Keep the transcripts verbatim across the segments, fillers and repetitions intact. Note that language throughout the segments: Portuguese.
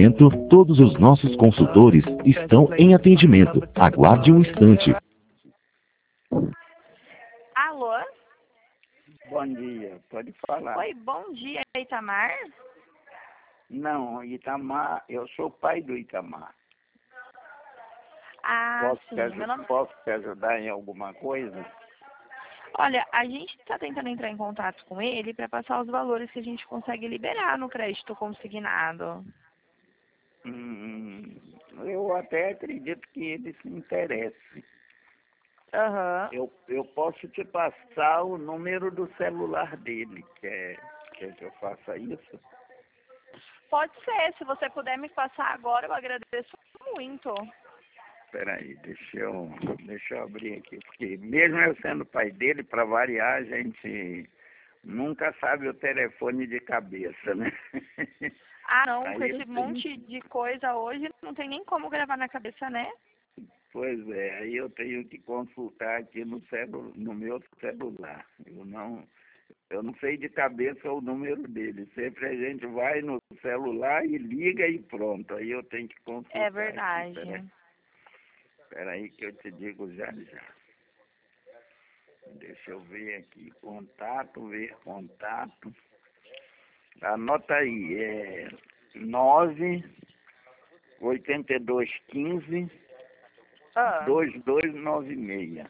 momento, todos os nossos consultores estão em atendimento. Aguarde um instante. Alô? Bom dia, pode falar. Oi, bom dia, Itamar? Não, Itamar, eu sou o pai do Itamar. Ah, Posso, sim, te, aju- meu nome... posso te ajudar em alguma coisa? Olha, a gente está tentando entrar em contato com ele para passar os valores que a gente consegue liberar no crédito consignado. Hum, eu até acredito que ele se interesse. Aham. Eu, eu posso te passar o número do celular dele. Quer, quer que eu faça isso? Pode ser, se você puder me passar agora, eu agradeço muito. Espera aí, deixa eu, deixa eu abrir aqui. Porque mesmo eu sendo pai dele, para variar, a gente nunca sabe o telefone de cabeça, né? Ah, não, Aí com eu esse tenho monte de coisa hoje, não tem nem como gravar na cabeça, né? Pois é, aí eu tenho que consultar aqui no, celu, no meu celular. Eu não, eu não sei de cabeça o número dele. Sempre a gente vai no celular e liga e pronto. Aí eu tenho que consultar. É verdade. Espera espera aí que eu te digo já já. Deixa eu ver aqui. Contato, ver contato. Anota aí. É nove oito dois um cinco Ah, dois dois nove seis.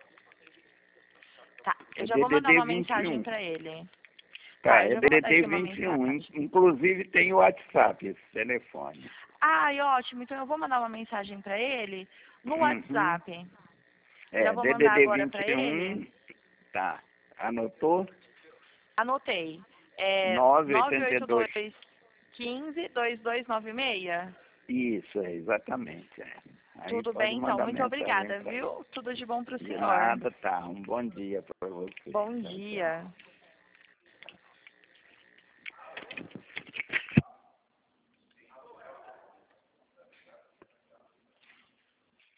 tá, eu É já vou mandar D D D uma vinte e mensagem um. para ele. Tá, Tá, eu é já vou mandar D D D aqui uma vinte e um. mensagem. Inclusive tem o WhatsApp, esse telefone. Ai, ótimo, então eu vou mandar uma mensagem para ele no Uhum. WhatsApp. Já É, vou mandar DDD agora para ele. vinte e um. Tá. Anotou? Anotei. É nove nove oito oito dois. dois um cinco dois dois nove seis. Isso, é, exatamente. É. Aí Tudo pode bem, então. mandar Muito mensagem obrigada, para ele. viu? Tudo de bom para o De senhor. nada, tá. Um bom dia para você. Bom Tchau, tchau. dia.